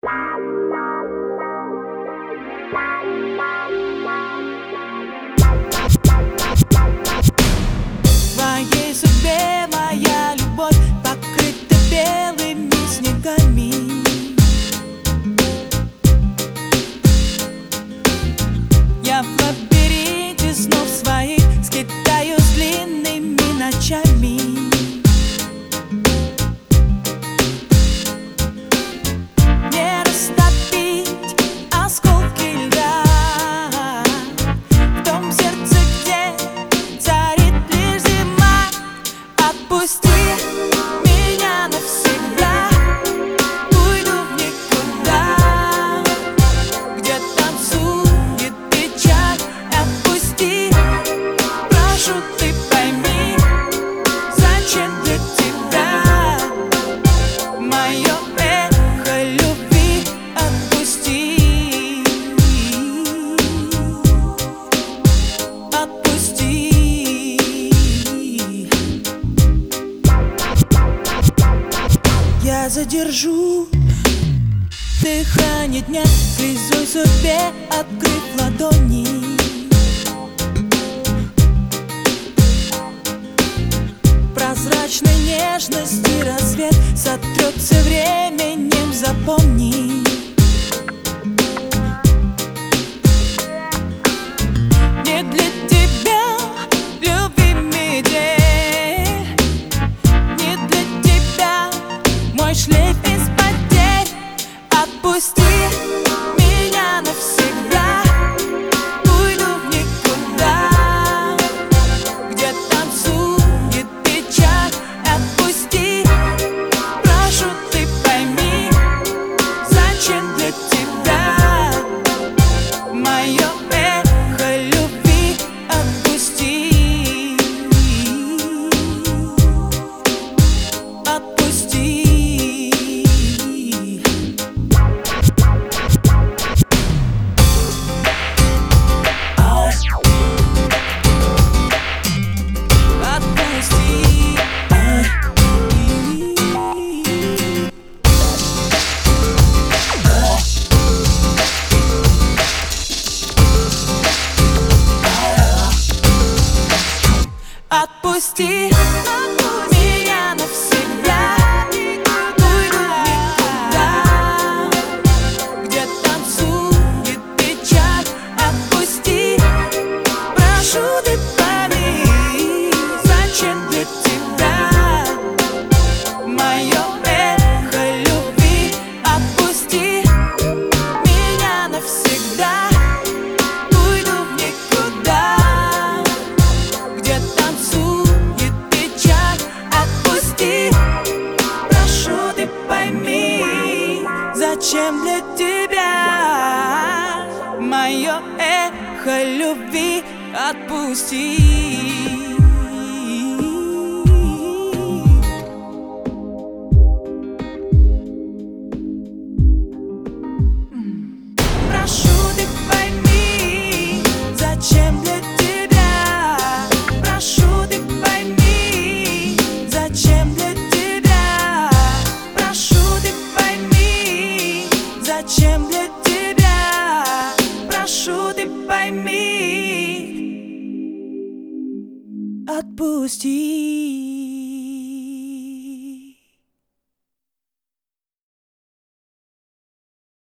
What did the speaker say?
В твоей судьбе моя любовь покрыта белыми снегами. Я в лабиринте снов своих скитаюсь длинными ночами. Не растопить осколки льда в том сердце, где царит лишь зима. Отпусти меня навсегда, уйду в никуда, где танцует печаль. Отпусти, прошу, ты пойми, зачем для тебя мое эхо любви. Отпусти, отпусти. Я задержу дыхание дня, слезой судьбе открыв ладони. Прозрачной нежности рассвет сотрется временем, запомни. Не для тебя, любимый день, не для тебя мой шлейф из потерь. Отпусти меня навсегда, уйду в никуда, где танцует печаль. Отпусти, прошу, ты пойми, зачем для тебя мое эхо любви. Отпусти, отпусти. Отпусти меня навсегда, уйду в никуда, где танцует печаль. Отпусти, прошу, ты пойми, зачем для тебя мое эхо любви. Отпусти меня навсегда, уйду в никуда, где танцует печаль. Отпусти, прошу, ты пойми, зачем для тебя мое эхо любви. Отпусти. Прошу, ты пойми, зачем для тебя. Прошу, ты пойми, зачем для тебя. Прошу, ты пойми, зачем для тебя. Прошу, ты пойми, отпусти.